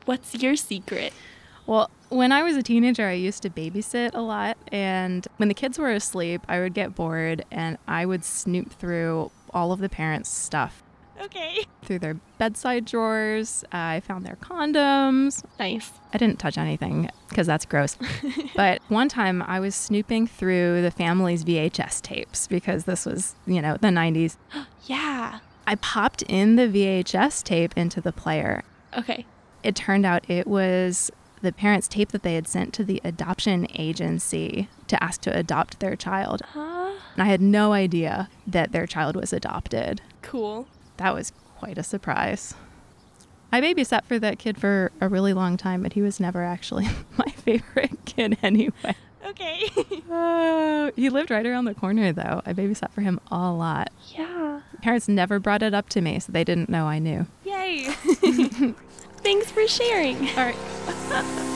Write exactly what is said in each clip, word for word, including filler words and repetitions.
What's your secret? Well, when I was a teenager, I used to babysit a lot. And when the kids were asleep, I would get bored and I would snoop through all of the parents' stuff. Okay. Through their bedside drawers. I found their condoms. Nice. I didn't touch anything because that's gross. But one time I was snooping through the family's V H S tapes because this was, you know, the nineties. Yeah. I popped in the V H S tape into the player. Okay. It turned out it was the parents' tape that they had sent to the adoption agency to ask to adopt their child. Huh? And I had no idea that their child was adopted. Cool. That was quite a surprise. I babysat for that kid for a really long time, but he was never actually my favorite kid anyway. Okay. uh, he lived right around the corner, though. I babysat for him a lot. Yeah. Parents never brought it up to me, so they didn't know I knew. Yay. Thanks for sharing. All right.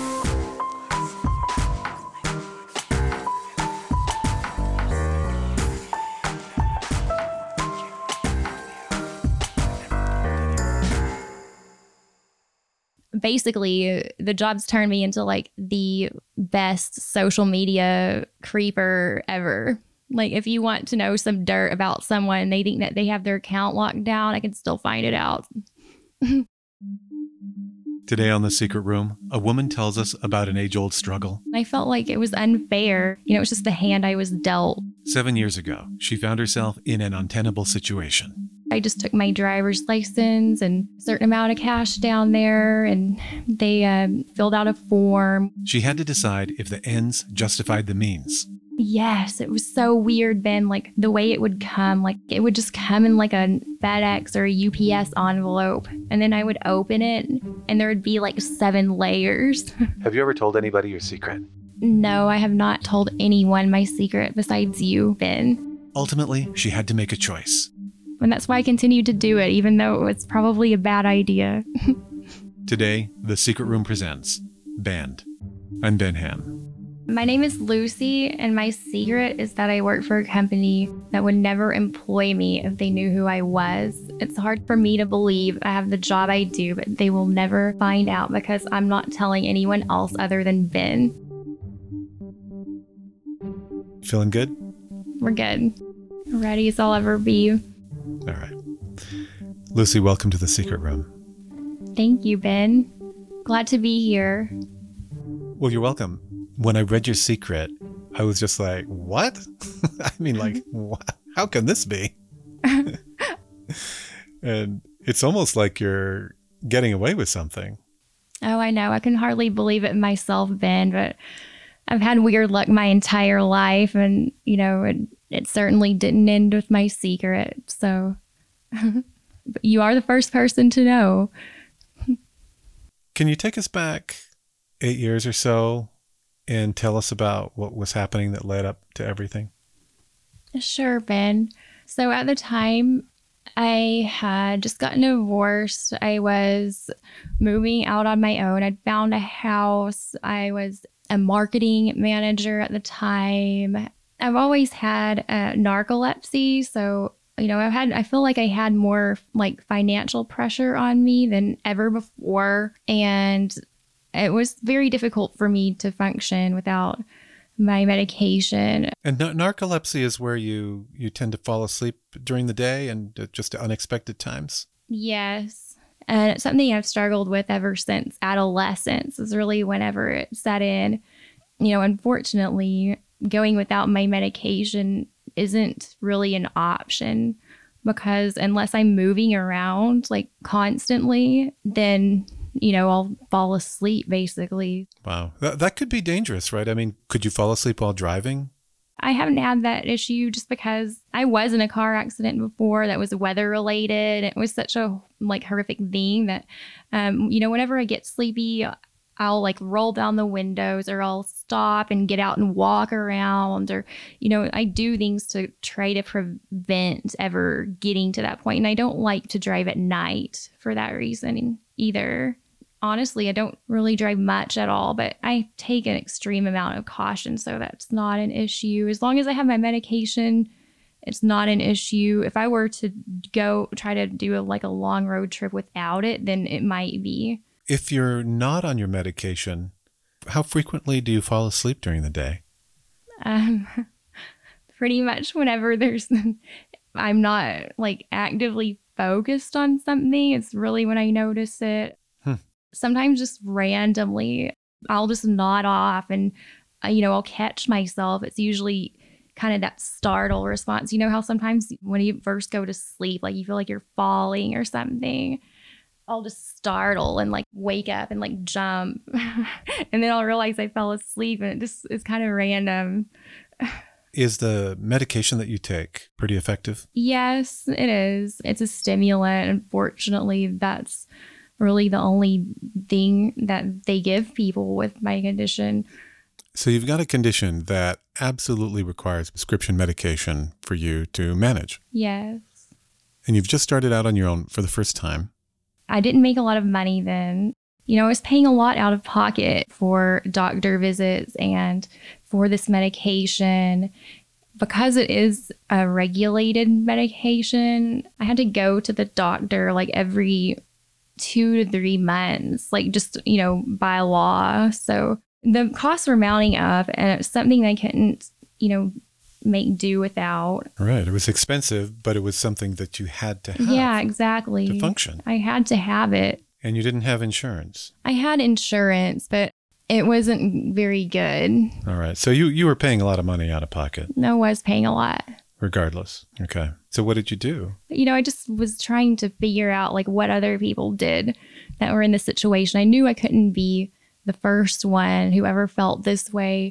Basically, the job's turned me into like the best social media creeper ever. Like if you want to know some dirt about someone, they think that they have their account locked down, I can still find it out. Today on The Secret Room, a woman tells us about an age-old struggle. I felt like it was unfair. You know, it was just the hand I was dealt. Seven years ago, she found herself in an untenable situation. I just took my driver's license and a certain amount of cash down there, and they um, filled out a form. She had to decide if the ends justified the means. Yes, it was so weird, Ben. Like the way it would come, like it would just come in like a FedEx or a U P S envelope. And then I would open it and there would be like seven layers. Have you ever told anybody your secret? No, I have not told anyone my secret besides you, Ben. Ultimately, she had to make a choice. And that's why I continued to do it, even though it was probably a bad idea. Today, The Secret Room presents Banned. I'm Ben Ham. My name is Lucy, and my secret is that I work for a company that would never employ me if they knew who I was. It's hard for me to believe I have the job I do, but they will never find out because I'm not telling anyone else other than Ben. Feeling good? We're good. Ready as I'll ever be. All right. Lucy, welcome to The Secret Room. Thank you, Ben. Glad to be here. Well, you're welcome. When I read your secret, I was just like, what? I mean, like, wh- how can this be? And it's almost like you're getting away with something. Oh, I know. I can hardly believe it myself, Ben, but I've had weird luck my entire life. And, you know, it, it certainly didn't end with my secret. So but you are the first person to know. Can you take us back eight years or so and tell us about what was happening that led up to everything? Sure, Ben. So at the time, I had just gotten divorced. I was moving out on my own. I'd found a house. I was a marketing manager at the time. I've always had uh, narcolepsy. So, you know, I've had, I feel like I had more like financial pressure on me than ever before. And it was very difficult for me to function without my medication. And na- narcolepsy is where you, you tend to fall asleep during the day and uh, just at unexpected times? Yes. And it's something I've struggled with ever since adolescence is really whenever it set in. You know, unfortunately, going without my medication isn't really an option because unless I'm moving around like constantly, then you know, I'll fall asleep basically. Wow. That, that could be dangerous, right? I mean, could you fall asleep while driving? I haven't had that issue just because I was in a car accident before that was weather related. It was such a like horrific thing that, um, you know, whenever I get sleepy, I'll like roll down the windows or I'll stop and get out and walk around or, you know, I do things to try to prevent ever getting to that point. And I don't like to drive at night for that reason either. Honestly, I don't really drive much at all, but I take an extreme amount of caution, so that's not an issue. As long as I have my medication, it's not an issue. If I were to go try to do a, like a long road trip without it, then it might be. If you're not on your medication, how frequently do you fall asleep during the day? Um, pretty much whenever there's, I'm not like actively focused on something. It's really when I notice it. Hmm. Sometimes just randomly, I'll just nod off and, uh, you know, I'll catch myself. It's usually kind of that startle response. You know how sometimes when you first go to sleep, like you feel like you're falling or something. I'll just startle and like wake up and like jump. And then I'll realize I fell asleep, and it just is kind of random. Is the medication that you take pretty effective? Yes, it is. It's a stimulant. Unfortunately, that's really the only thing that they give people with my condition. So you've got a condition that absolutely requires prescription medication for you to manage. Yes. And you've just started out on your own for the first time. I didn't make a lot of money then. You know, I was paying a lot out of pocket for doctor visits and for this medication. Because it is a regulated medication, I had to go to the doctor like every two to three months, like just, you know, by law. So the costs were mounting up, and it was something I couldn't, you know, make do without. Right. It was expensive, but it was something that you had to have. Yeah, exactly. To function. I had to have it. And you didn't have insurance. I had insurance, but it wasn't very good. All right. So you, you were paying a lot of money out of pocket. I was paying a lot. Regardless. Okay. So what did you do? You know, I just was trying to figure out like what other people did that were in this situation. I knew I couldn't be the first one who ever felt this way.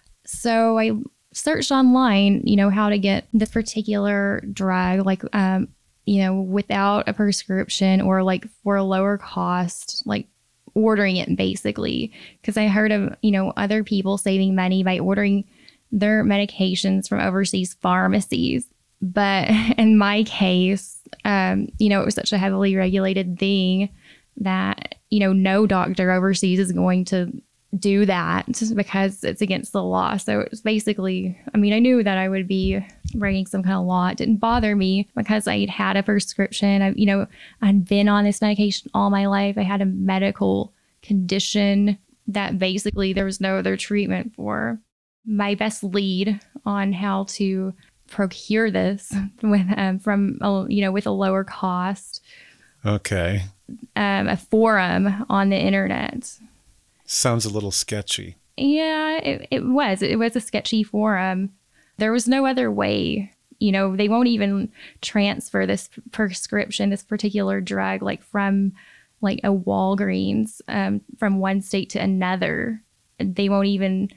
So I searched online, you know, how to get this particular drug, like, um, you know, without a prescription or like for a lower cost, like ordering it basically. Because I heard of, you know, other people saving money by ordering their medications from overseas pharmacies. But in my case, um, you know, it was such a heavily regulated thing that, you know, no doctor overseas is going to do that because it's against the law. So it was basically, I mean, I knew that I would be breaking some kind of law. It didn't bother me because I had had a prescription. I, you know, I'd been on this medication all my life. I had a medical condition that basically there was no other treatment for. My best lead on how to procure this with um, from a, you know, with a lower cost. Okay. Um, a forum on the internet. Sounds a little sketchy. Yeah, it, it was. It was a sketchy forum. There was no other way. You know, they won't even transfer this prescription, this particular drug, like from like a Walgreens, um, from one state to another. They won't even,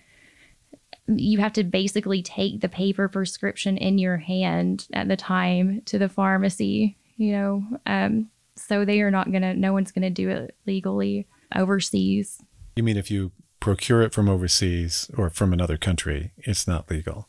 you have to basically take the paper prescription in your hand at the time to the pharmacy, you know. Um, so they are not going to, no one's going to do it legally overseas. You mean if you procure it from overseas or from another country, it's not legal?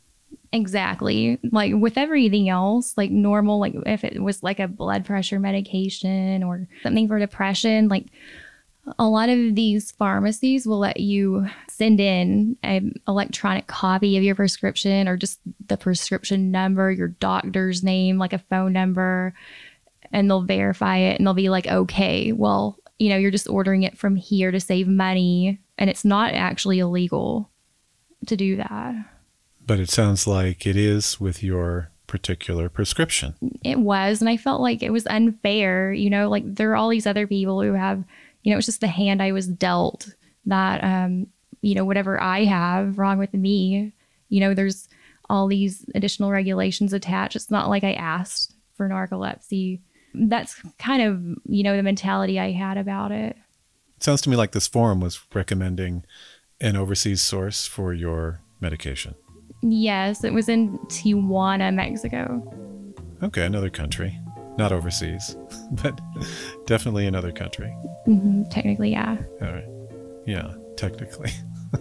Exactly. Like with everything else, like normal, like if it was like a blood pressure medication or something for depression, like a lot of these pharmacies will let you send in an electronic copy of your prescription or just the prescription number, your doctor's name, like a phone number, and they'll verify it and they'll be like, okay, well, you know, you're just ordering it from here to save money, and it's not actually illegal to do that. But it sounds like it is with your particular prescription. It was, and I felt like it was unfair. You know, like there are all these other people who have, you know, it's just the hand I was dealt that, um, you know, whatever I have wrong with me, you know, there's all these additional regulations attached. It's not like I asked for narcolepsy. That's kind of, you know, the mentality I had about it. It sounds to me like this forum was recommending an overseas source for your medication. Yes, it was in Tijuana, Mexico. Okay, another country. Not overseas, but definitely another country. Mm-hmm, technically, yeah. All right. Yeah, technically.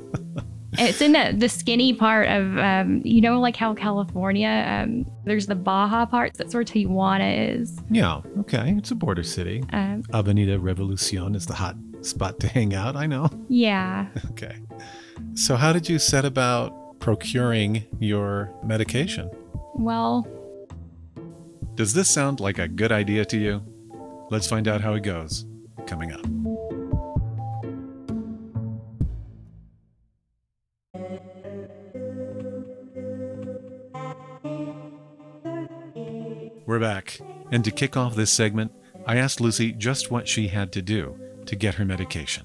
It's in the, the skinny part of, um, you know, like how California, um, there's the Baja parts. That's where Tijuana is. Yeah, okay. It's a border city. Um, Avenida Revolucion is the hot spot to hang out, I know. yeah. Okay. So how did you set about procuring your medication? Well, Does this sound like a good idea to you? Let's find out how it goes coming up. we're back. And to kick off this segment, I asked Lucy just what she had to do to get her medication.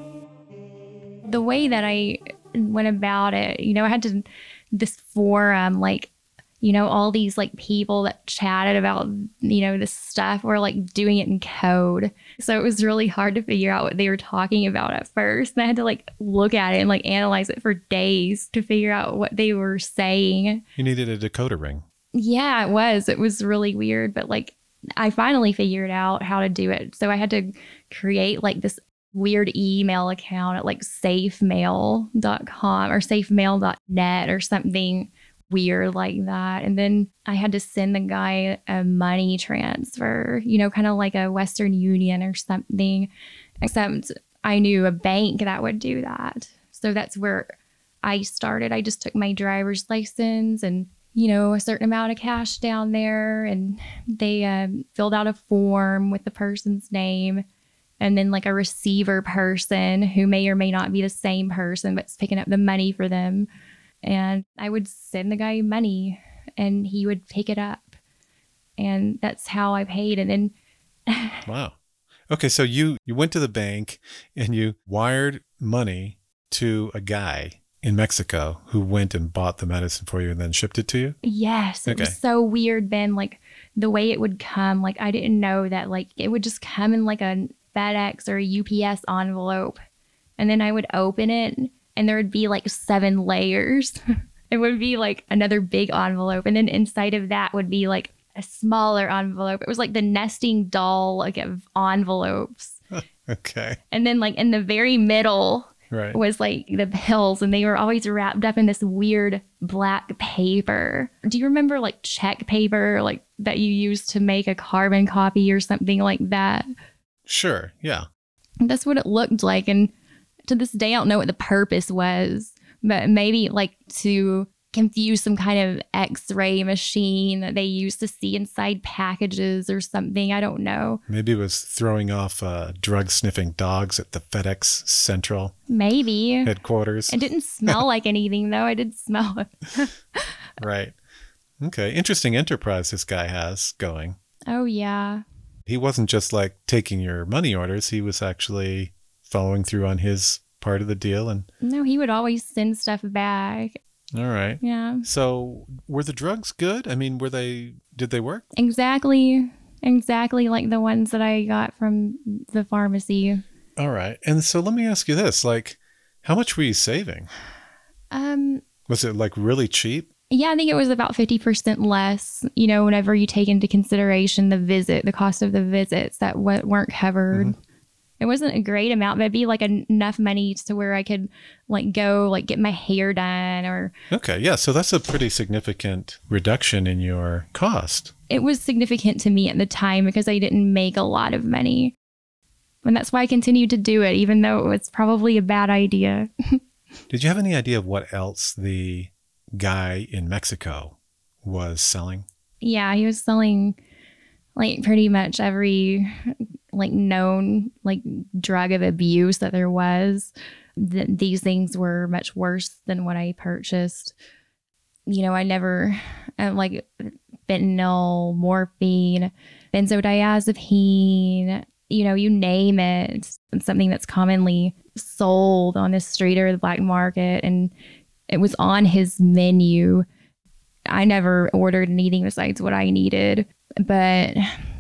The way that I went about it, you know, I had to, this forum, like, you know, all these like people that chatted about, you know, this stuff were like doing it in code. So it was really hard to figure out what they were talking about at first. And I had to like look at it and like analyze it for days to figure out what they were saying. You needed a decoder ring. Yeah, it was. It was really weird. But like, I finally figured out how to do it. So I had to create like this weird email account at like safe mail dot com or safe mail dot net or something weird like that. And then I had to send the guy a money transfer, you know, kind of like a Western Union or something, except I knew a bank that would do that. So that's where I started. I just took my driver's license and, you know, a certain amount of cash down there, and they um, filled out a form with the person's name, and then like a receiver person who may or may not be the same person but's picking up the money for them. And I would send the guy money and he would pick it up. And that's how I paid. And then Wow. Okay, so you, you went to the bank and you wired money to a guy in Mexico who went and bought the medicine for you and then shipped it to you? yes, it Okay. was so weird, Ben. Like the way it would come, like I didn't know that like it would just come in like a FedEx or a U P S envelope. And then I would open it and there would be like seven layers. It would be like another big envelope. And then inside of that would be like a smaller envelope. It was like the nesting doll like of envelopes. Okay. And then like in the very middle Right. was like the pills, and they were always wrapped up in this weird black paper. Do you remember like check paper like that you used to make a carbon copy or something like that? Sure. Yeah. That's what it looked like. And to this day, I don't know what the purpose was, but maybe like to confuse some kind of x-ray machine that they used to see inside packages or something. I don't know. Maybe it was throwing off uh, drug sniffing dogs at the FedEx Central Maybe. headquarters. It didn't smell like anything, though. I did smell it. Right. Okay. Interesting enterprise this guy has going. Oh, yeah. He wasn't just like taking your money orders. He was actually following through on his part of the deal. And No, he would always send stuff back. all right. Yeah. So were the drugs good? I mean, were they, did they work? Exactly. Exactly like the ones that I got from the pharmacy. All right. And so let me ask you this, like, how much were you saving? Um, Was it like really cheap? yeah, I think it was about fifty percent less, you know, whenever you take into consideration the visit, the cost of the visits that w- weren't covered. Mm-hmm. It wasn't a great amount, but it'd be like en- enough money to where I could like go like get my hair done, or Okay. Yeah. So that's a pretty significant reduction in your cost. it was significant to me at the time because I didn't make a lot of money. And that's why I continued to do it, even though it was probably a bad idea. Did you have any idea of what else the guy in Mexico was selling? Yeah, he was selling like pretty much every like known like drug of abuse that there was. Th- these things were much worse than what I purchased. You know, I never uh, like fentanyl, morphine, benzodiazepine, you know, you name it. It's something that's commonly sold on the street or the black market, and it was on his menu. I never ordered anything besides what I needed, but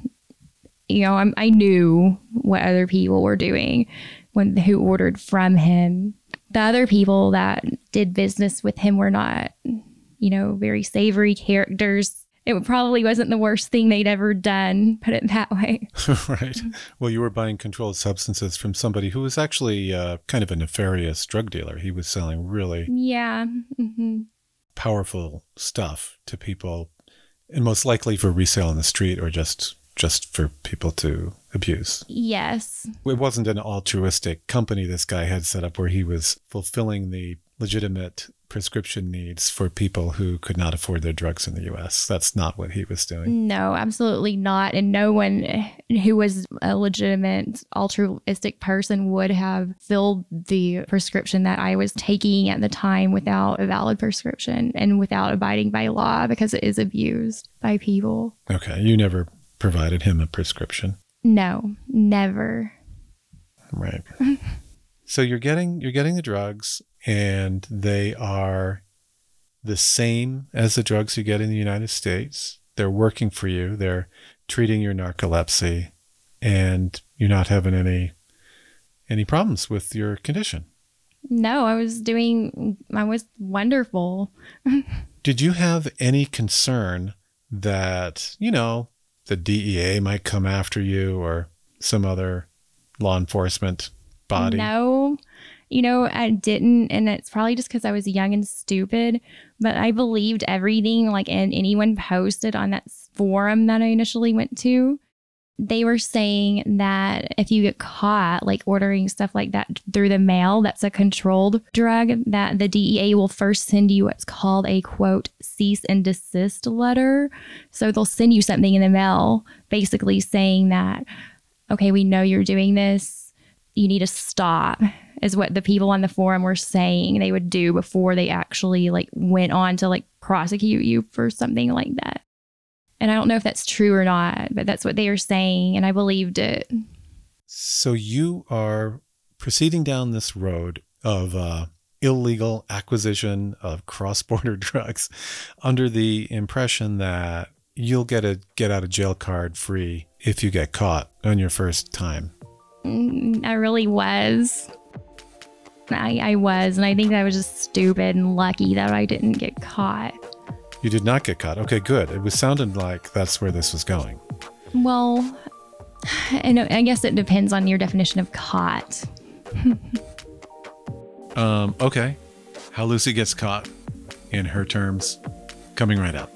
you know, I'm, I knew what other people were doing when who ordered from him. The other people that did business with him were not, you know, very savory characters. It probably wasn't the worst thing they'd ever done, put it that way. Right. Well, you were buying controlled substances from somebody who was actually uh, kind of a nefarious drug dealer. He was selling really Yeah. hmm powerful stuff to people, and most likely for resale on the street or just just for people to abuse. Yes. It wasn't an altruistic company this guy had set up where he was fulfilling the legitimate prescription needs for people who could not afford their drugs in the U S. That's not what he was doing. No, absolutely not. And no one who was a legitimate altruistic person would have filled the prescription that I was taking at the time without a valid prescription and without abiding by law, because it is abused by people. Okay. You never provided him a prescription. No, never. Right. So you're getting you're getting the drugs, and they are the same as the drugs you get in the United States. They're working for you. They're treating your narcolepsy, and you're not having any any problems with your condition. No, I was doing, I was wonderful. Did you have any concern that, you know, the D E A might come after you or some other law enforcement body? No, you know, I didn't. And it's probably just because I was young and stupid, but I believed everything like and anyone posted on that forum that I initially went to. They were saying that if you get caught like ordering stuff like that through the mail, that's a controlled drug, that the D E A will first send you what's called a quote cease and desist letter. So they'll send you something in the mail basically saying that, okay, we know you're doing this. You need to stop, is what the people on the forum were saying they would do before they actually like went on to like prosecute you for something like that. And I don't know if that's true or not, but that's what they are saying, and I believed it. So you are proceeding down this road of uh, illegal acquisition of cross-border drugs under the impression that you'll get a get-out-of-jail card free if you get caught on your first time. Mm, I really was. I, I was, and I think I was just stupid and lucky that I didn't get caught. You did not get caught. Okay, good. It was sounding like that's where this was going. Well, and I guess it depends on your definition of caught. um, okay. How Lucy gets caught in her terms, coming right up.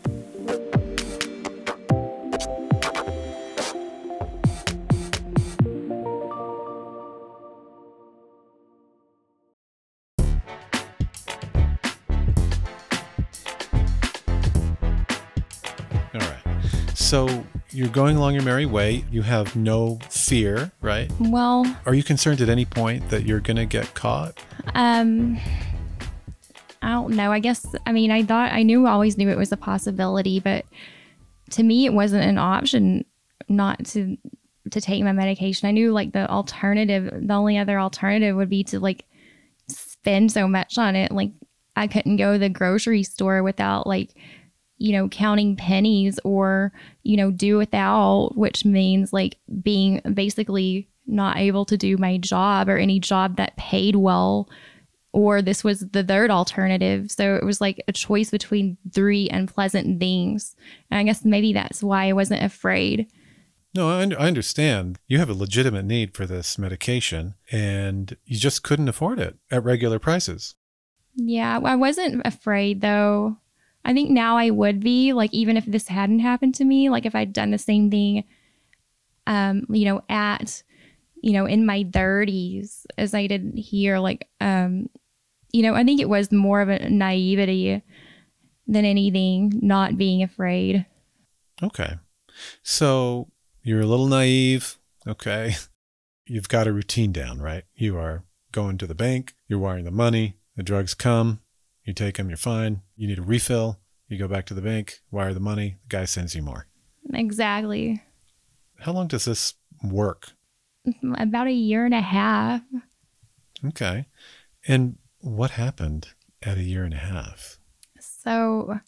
So you're going along your merry way. You have no fear, right? Well, are you concerned at any point that you're going to get caught? Um, I don't know. I guess, I mean, I thought, I knew, always knew it was a possibility, but to me, it wasn't an option not to, to take my medication. I knew like the alternative, the only other alternative would be to like spend so much on it. Like I couldn't go to the grocery store without like, you know, counting pennies or, you know, do without, which means like being basically not able to do my job or any job that paid well, or this was the third alternative. So it was like a choice between three unpleasant things. And I guess maybe that's why I wasn't afraid. No, I, I understand. You have a legitimate need for this medication and you just couldn't afford it at regular prices. Yeah, I wasn't afraid though. I think now I would be, like, even if this hadn't happened to me, like if I'd done the same thing, um, you know, at, you know, in my thirties as I did here, like, um, you know, I think it was more of a naivety than anything, not being afraid. Okay. So you're a little naive. Okay. You've got a routine down, right? You are going to the bank, you're wiring the money, the drugs come. You take them, you're fine. You need a refill. You go back to the bank, wire the money. The guy sends you more. Exactly. How long does this work? About a year and a half. Okay. And what happened at a year and a half? So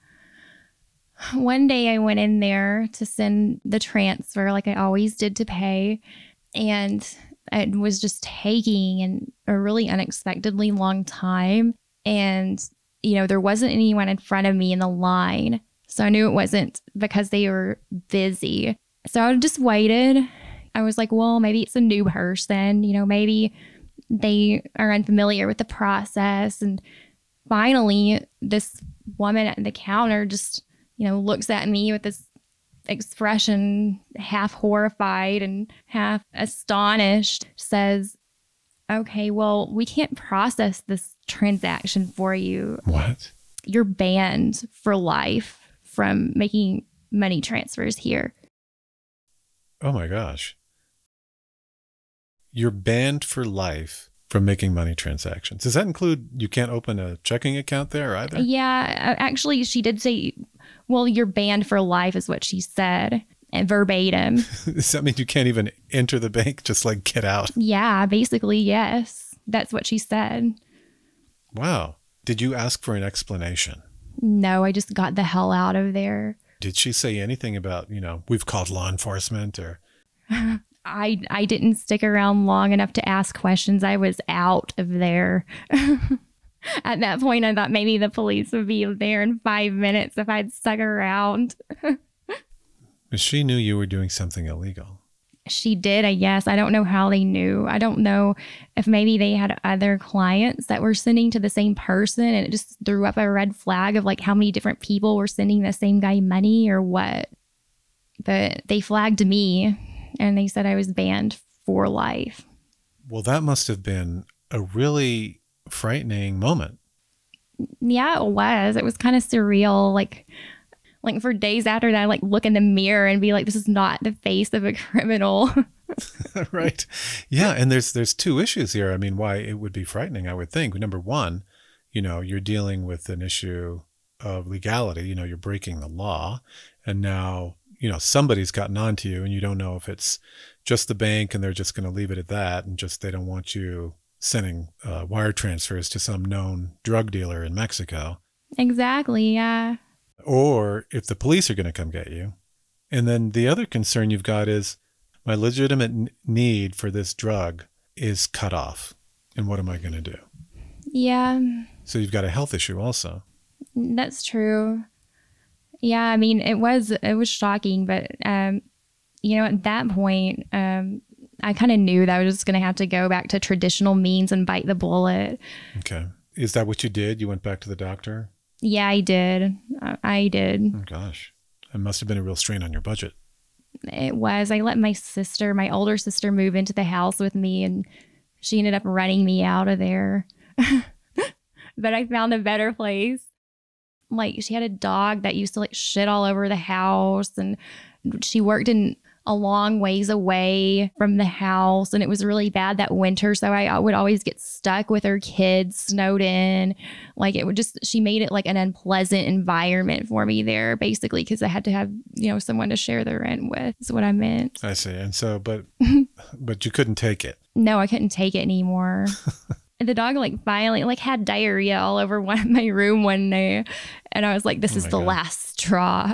one day I went in there to send the transfer like I always did to pay. And it was just taking an, a really unexpectedly long time. And you know, there wasn't anyone in front of me in the line. So I knew it wasn't because they were busy. So I just waited. I was like, well, maybe it's a new person. You know, maybe they are unfamiliar with the process. And finally, this woman at the counter just, you know, looks at me with this expression, half horrified and half astonished, says, okay, well, we can't process this transaction for you. What? You're banned for life from making money transfers here. Oh my gosh. You're banned for life from making money transactions. Does that include you can't open a checking account there either? Yeah, actually, she did say, well, you're banned for life is what she said. and verbatim. Does that mean you can't even enter the bank? Just like get out? Yeah, basically, yes. That's what she said. Wow. Did you ask for an explanation? No, I just got the hell out of there. Did she say anything about, you know, we've called law enforcement or? I I didn't stick around long enough to ask questions. I was out of there. At that point, I thought maybe the police would be there in five minutes if I'd stuck around. She knew you were doing something illegal. She did, I guess. I don't know how they knew. I don't know if maybe they had other clients that were sending to the same person and it just threw up a red flag of like how many different people were sending the same guy money or what. But they flagged me and they said I was banned for life. Well, that must have been a really frightening moment. Yeah, it was. It was kind of surreal. Like, like for days after that, I like look in the mirror and be like, this is not the face of a criminal. Right. Yeah. And there's, there's two issues here. I mean, why it would be frightening, I would think. Number one, you know, you're dealing with an issue of legality, you know, you're breaking the law. And now, you know, somebody's gotten onto you and you don't know if it's just the bank and they're just going to leave it at that. And just, they don't want you sending uh, wire transfers to some known drug dealer in Mexico. Exactly. Yeah. Or if the police are going to come get you. And then the other concern you've got is my legitimate n- need for this drug is cut off. And what am I going to do? Yeah, So you've got a health issue also. that's true. Yeah, I mean, it was it was shocking, but um, you know, at that point, um, I kind of knew that I was just going to have to go back to traditional means and bite the bullet. Okay. Is that what you did? You went back to the doctor? Yeah, I did. I I did. Oh, gosh. It must have been a real strain on your budget. It was. I let my sister, my older sister, move into the house with me, and she ended up running me out of there. But I found a better place. Like, she had a dog that used to like shit all over the house, and she worked in a long ways away from the house, and it was really bad that winter. So I, I would always get stuck with her kids snowed in. Like, it would just, she made it like an unpleasant environment for me there, basically, because I had to have, you know, someone to share the rent with, is what I meant. I see. And so, but, but you couldn't take it. No, I couldn't take it anymore. The dog like finally like had diarrhea all over one of my room one day, and I was like, this Oh is my the God. last straw.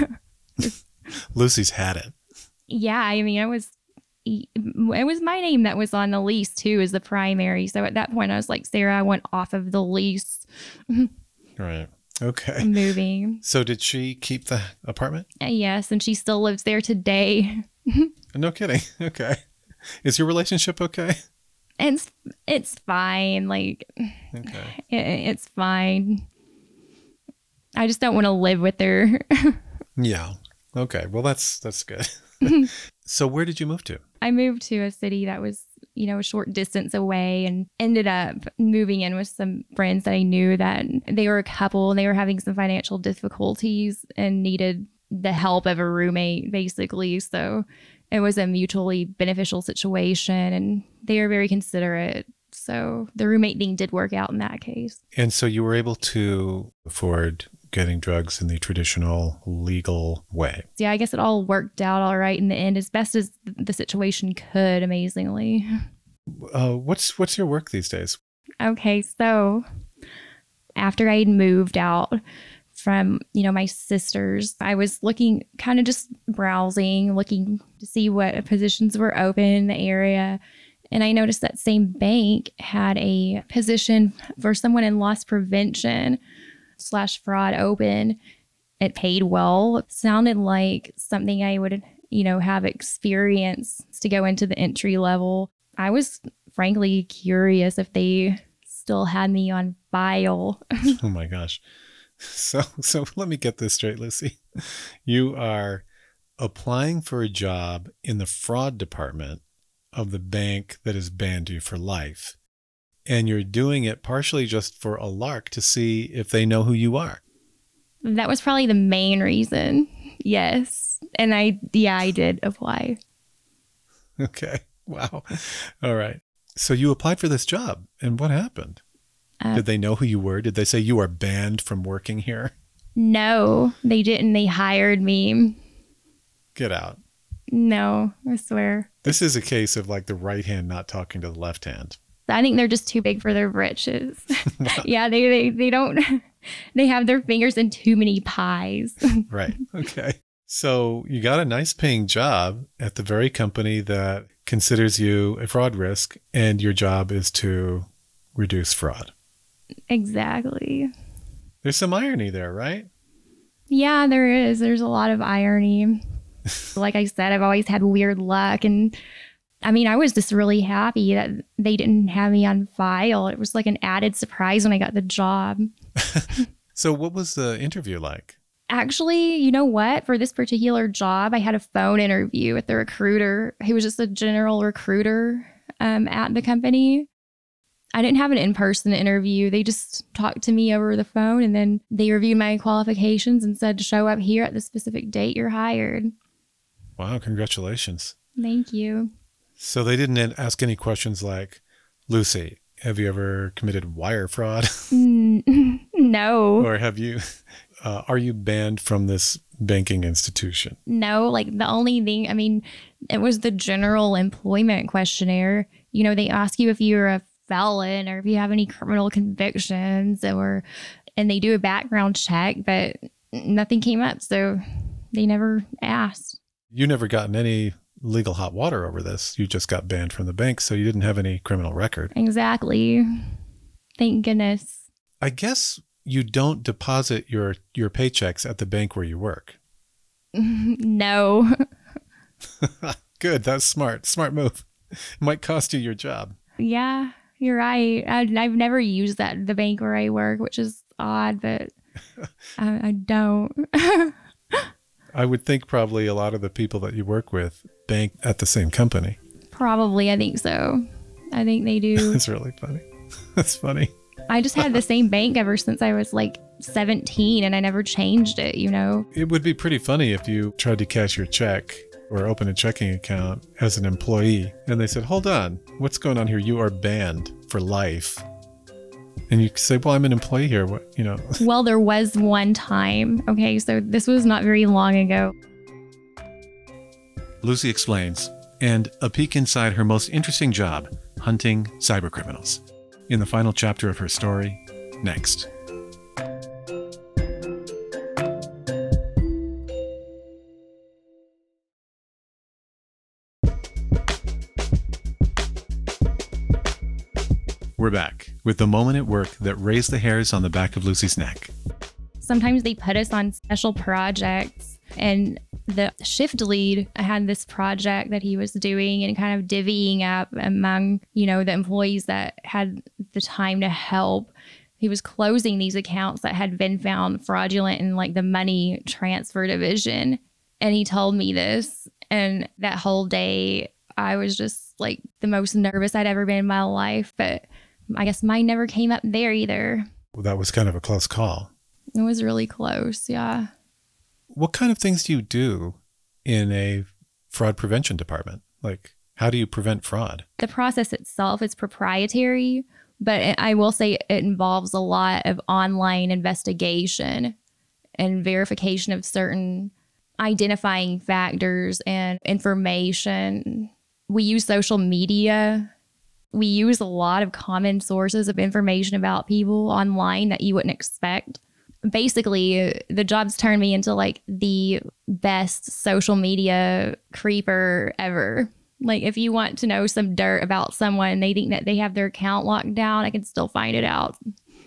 Lucy's had it. Yeah, I mean, I was, it was my name that was on the lease too, as the primary. So at that point, I was like, Sarah, I want off of the lease. Right. Okay. I'm moving. So did she keep the apartment? Uh, Yes, and she still lives there today. No kidding. Okay. Is your relationship okay? And it's, it's fine. Like, Okay. it, it's fine. I just don't want to live with her. Yeah. Okay. Well, that's, that's good. So where did you move to? I moved to a city that was, you know, a short distance away, and ended up moving in with some friends that I knew that they were a couple and they were having some financial difficulties and needed the help of a roommate, basically. So it was a mutually beneficial situation, and they are very considerate. So the roommate thing did work out in that case. And so you were able to afford getting drugs in the traditional legal way. Yeah, I guess it all worked out all right in the end, as best as the situation could, amazingly. Uh, what's what's your work these days? Okay, so after I'd moved out from, you know, my sisters, I was looking, kind of just browsing, looking to see what positions were open in the area. And I noticed that same bank had a position for someone in loss prevention slash fraud open. It paid well. It sounded like something I would, you know, have experience to go into the entry level. I was frankly curious if they still had me on file. Oh my gosh. So so let me get this straight, Lucy. You are applying for a job in the fraud department of the bank that has banned you for life. And you're doing it partially just for a lark to see if they know who you are. That was probably the main reason. Yes. And I, yeah, I did apply. Okay. Wow. All right. So you applied for this job, and what happened? Uh, Did they know who you were? Did they say you are banned from working here? No, they didn't. They hired me. Get out. No, I swear. This is a case of like the right hand not talking to the left hand. I think they're just too big for their britches. Yeah, they, they, they don't, they have their fingers in too many pies. Right. Okay. So you got a nice paying job at the very company that considers you a fraud risk, and your job is to reduce fraud. Exactly. There's some irony there, right? Yeah, there is. There's a lot of irony. Like I said, I've always had weird luck. And I mean, I was just really happy that they didn't have me on file. It was like an added surprise when I got the job. So what was the interview like? Actually, you know what? For this particular job, I had a phone interview with the recruiter. He was just a general recruiter um, at the company. I didn't have an in-person interview. They just talked to me over the phone, and then they reviewed my qualifications and said to show up here at the specific date you're hired. Wow, congratulations. Thank you. So they didn't ask any questions like, Lucy, have you ever committed wire fraud? Mm, no. Or have you, uh, are you banned from this banking institution? No, like the only thing, I mean, it was the general employment questionnaire. You know, they ask you if you're a felon or if you have any criminal convictions, or, and they do a background check, but nothing came up. So they never asked. You never gotten any legal hot water over this. You just got banned from the bank, so you didn't have any criminal record. Exactly. Thank goodness. I guess you don't deposit your, your paychecks at the bank where you work. No. Good. That's smart. Smart move. It might cost you your job. Yeah, you're right. I, I've never used that the bank where I work, which is odd, but I, I don't. I would think probably a lot of the people that you work with bank at the same company. Probably, I think so. I think they do. That's really funny. That's funny. I just had the same bank ever since I was like seventeen, and I never changed it, you know? It would be pretty funny if you tried to cash your check or open a checking account as an employee, and they said, hold on, what's going on here? You are banned for life. And you say, well, I'm an employee here. What, you know? Well, there was one time. Okay, so this was not very long ago. Lucy explains, and a peek inside her most interesting job, hunting cybercriminals. In the final chapter of her story, next. We're back with the moment at work that raised the hairs on the back of Lucy's neck. Sometimes they put us on special projects, and the shift lead had this project that he was doing and kind of divvying up among, you know, the employees that had the time to help. He was closing these accounts that had been found fraudulent in like the money transfer division. And he told me this, and that whole day I was just like the most nervous I'd ever been in my life. But I guess mine never came up there either. Well, that was kind of a close call. It was really close, yeah. What kind of things do you do in a fraud prevention department? Like, how do you prevent fraud? The process itself is proprietary, but I will say it involves a lot of online investigation and verification of certain identifying factors and information. We use social media. We use a lot of common sources of information about people online that you wouldn't expect. Basically, the job's turned me into like the best social media creeper ever. Like if you want to know some dirt about someone and they think that they have their account locked down, I can still find it out.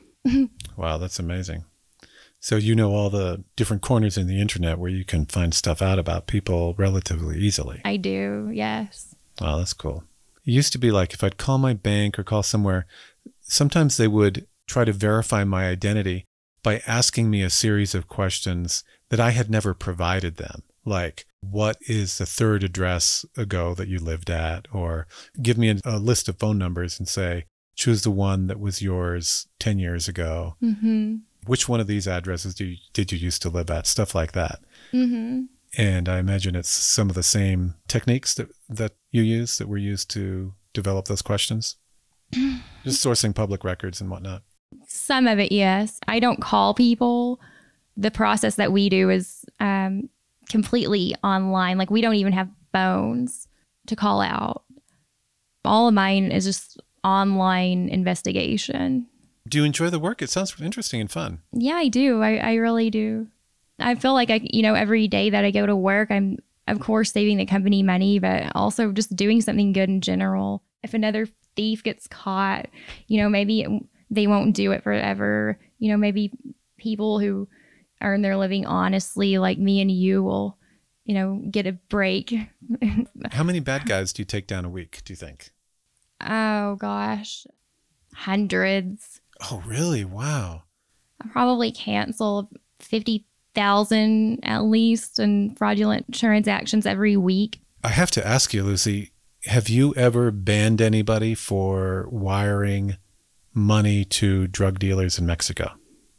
Wow, that's amazing. So you know all the different corners in the internet where you can find stuff out about people relatively easily. I do, yes. Wow, that's cool. It used to be like if I'd call my bank or call somewhere, sometimes they would try to verify my identity by asking me a series of questions that I had never provided them. Like, what is the third address ago that you lived at? Or give me a, a list of phone numbers and say, choose the one that was yours ten years ago. Mm-hmm. Which one of these addresses do you, did you used to live at? Stuff like that. Mm-hmm. And I imagine it's some of the same techniques that, that you use that were used to develop those questions. Just sourcing public records and whatnot. Some of it, yes. I don't call people. The process that we do is um, completely online. Like we don't even have phones to call out. All of mine is just online investigation. Do you enjoy the work? It sounds interesting and fun. Yeah, I do. I, I really do. I feel like I, you know, every day that I go to work, I'm of course saving the company money, but also just doing something good in general. If another thief gets caught, you know, maybe it, they won't do it forever. You know, maybe people who earn their living honestly, like me and you, will, you know, get a break. How many bad guys do you take down a week, do you think? Oh, gosh. Hundreds. Oh, really? Wow. I probably cancel fifty thousand at least in fraudulent transactions every week. I have to ask you, Lucy, have you ever banned anybody for wiring money to drug dealers in Mexico?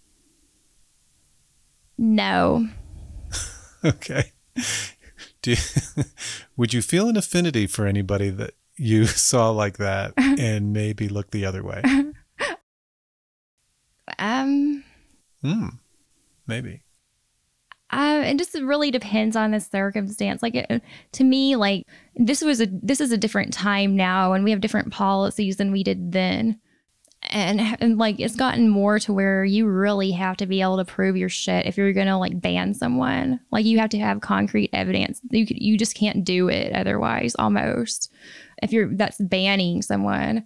No. Okay. Do you, would you feel an affinity for anybody that you saw like that and maybe look the other way? Um, Hmm. Maybe. Uh, it just really depends on the circumstance. Like it, to me, like this was a this is a different time now, and we have different policies than we did then. And, and like it's gotten more to where you really have to be able to prove your shit if you're gonna like ban someone. Like you have to have concrete evidence. You could, you just can't do it otherwise. Almost, if you're that's banning someone.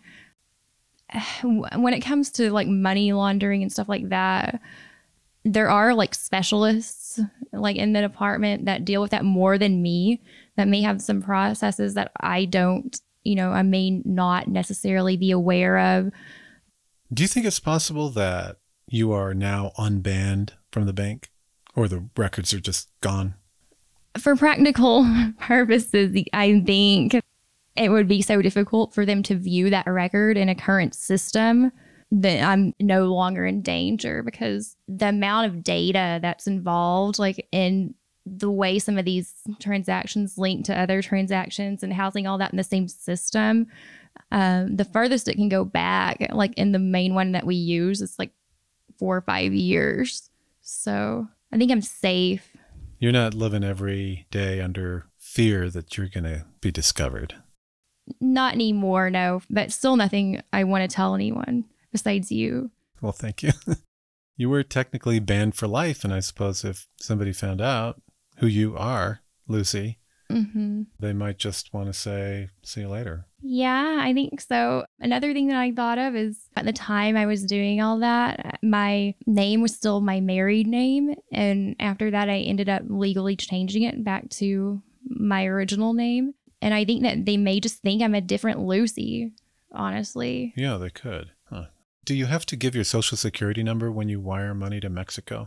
When it comes to like money laundering and stuff like that, there are like specialists like in the department that deal with that more than me, that may have some processes that I don't, you know, I may not necessarily be aware of. Do you think it's possible that you are now unbanned from the bank, or the records are just gone? For practical purposes, I think it would be so difficult for them to view that record in a current system that I'm no longer in danger, because the amount of data that's involved, like in the way some of these transactions link to other transactions and housing all that in the same system, um, the furthest it can go back, like in the main one that we use, it's like four or five years. So I think I'm safe. You're not living every day under fear that you're going to be discovered. Not anymore, no, but still nothing I want to tell anyone besides you. Well, thank you. You were technically banned for life, and I suppose if somebody found out who you are, Lucy, Mm-hmm. they might just want to say, see you later. Yeah, I think so. Another thing that I thought of is at the time I was doing all that, my name was still my married name. And after that, I ended up legally changing it back to my original name. And I think that they may just think I'm a different Lucy, honestly. Yeah, they could. Huh. Do you have to give your social security number when you wire money to Mexico?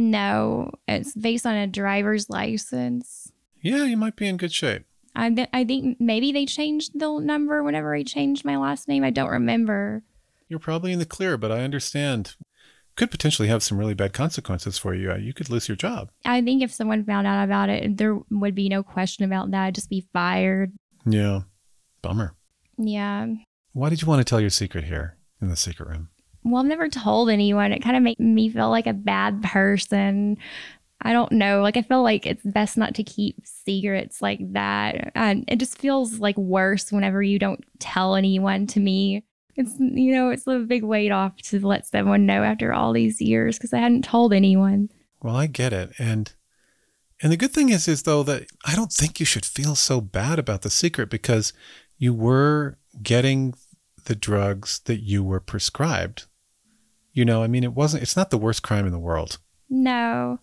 No, it's based on a driver's license. Yeah, you might be in good shape. I, th- I think maybe they changed the number whenever I changed my last name. I don't remember. You're probably in the clear, but I understand. Could potentially have some really bad consequences for you. You could lose your job. I think if someone found out about it, there would be no question about that. I'd just be fired. Yeah. Bummer. Yeah. Why did you want to tell your secret here in the secret room? Well, I've never told anyone. It kind of made me feel like a bad person. I don't know. Like, I feel like it's best not to keep secrets like that. And it just feels like worse whenever you don't tell anyone to me. It's, you know, it's a big weight off to let someone know after all these years, because I hadn't told anyone. Well, I get it. And and the good thing is, is though, that I don't think you should feel so bad about the secret, because you were getting the drugs that you were prescribed. You know, I mean, it wasn't, it's not the worst crime in the world. No.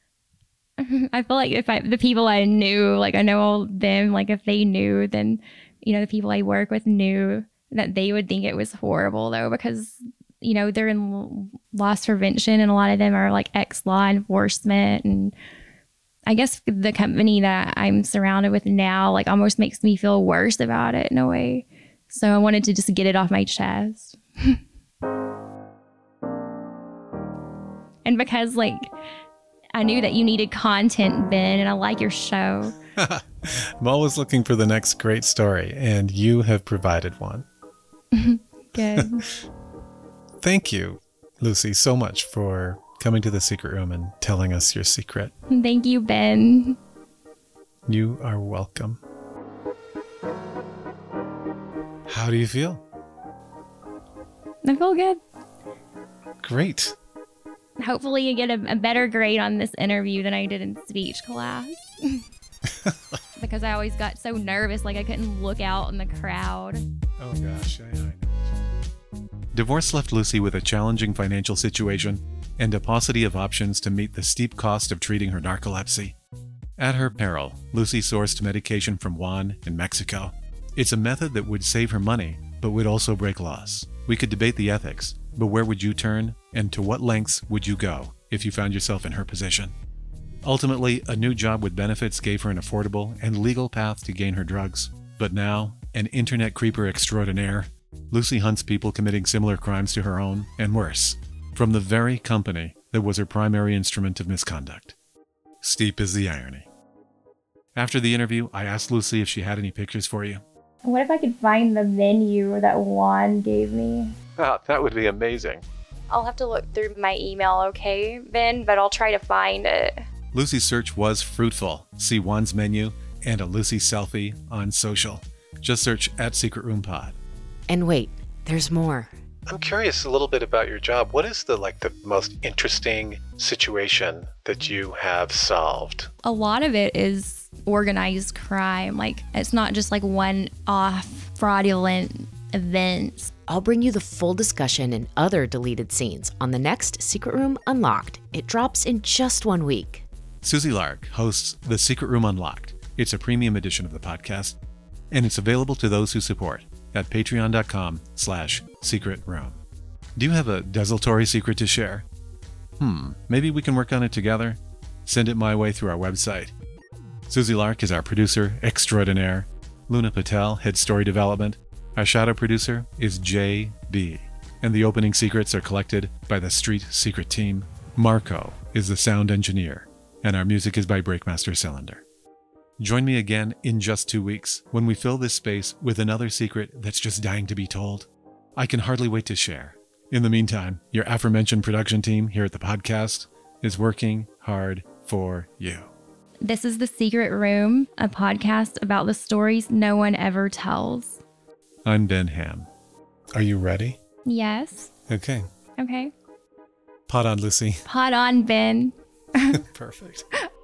I feel like if I, the people I knew, like I know all them, like if they knew, then, you know, the people I work with knew that they would think it was horrible though, because, you know, they're in loss prevention and a lot of them are like ex-law enforcement. And I guess the company that I'm surrounded with now, like almost makes me feel worse about it in a way. So I wanted to just get it off my chest. And because like, I knew that you needed content, Ben, and I like your show. I'm always looking for the next great story, and you have provided one. Good. Thank you, Lucy, so much for coming to the secret room and telling us your secret. Thank you, Ben. You are welcome. How do you feel? I feel good. Great. Hopefully you get a, a better grade on this interview than I did in speech class. Because I always got so nervous, like I couldn't look out in the crowd. Oh gosh, I, I know. Divorce left Lucy with a challenging financial situation and a paucity of options to meet the steep cost of treating her narcolepsy. At her peril, Lucy sourced medication from Juan in Mexico. It's a method that would save her money, but would also break laws. We could debate the ethics, but where would you turn, and to what lengths would you go if you found yourself in her position? Ultimately, a new job with benefits gave her an affordable and legal path to gain her drugs. But now, an internet creeper extraordinaire, Lucy hunts people committing similar crimes to her own, and worse, from the very company that was her primary instrument of misconduct. Steep is the irony. After the interview, I asked Lucy if she had any pictures for you. What if I could find the menu that Juan gave me? Ah, that would be amazing. I'll have to look through my email, okay, Ben? But I'll try to find it. Lucy's search was fruitful. See Juan's menu and a Lucy selfie on social. Just search at Secret Room Pod. And wait, there's more. I'm curious a little bit about your job. What is the like the most interesting situation that you have solved? A lot of it is organized crime. Like, it's not just like one-off fraudulent events. I'll bring you the full discussion and other deleted scenes on the next Secret Room Unlocked. It drops in just one week. Susie Lark hosts The Secret Room Unlocked. It's a premium edition of the podcast, and it's available to those who support at patreon.com slash secret room. Do you have a desultory secret to share? Hmm, maybe we can work on it together? Send it my way through our website. Susie Lark is our producer extraordinaire. Luna Patel heads story development. Our shadow producer is J B. And the opening secrets are collected by the Street Secret team. Marco is the sound engineer. And our music is by Breakmaster Cylinder. Join me again in just two weeks when we fill this space with another secret that's just dying to be told. I can hardly wait to share. In the meantime, your aforementioned production team here at the podcast is working hard for you. This is The Secret Room, a podcast about the stories no one ever tells. I'm Ben Ham. Are you ready? Yes. Okay. Okay. Pot on, Lucy. Pot on, Ben. Perfect.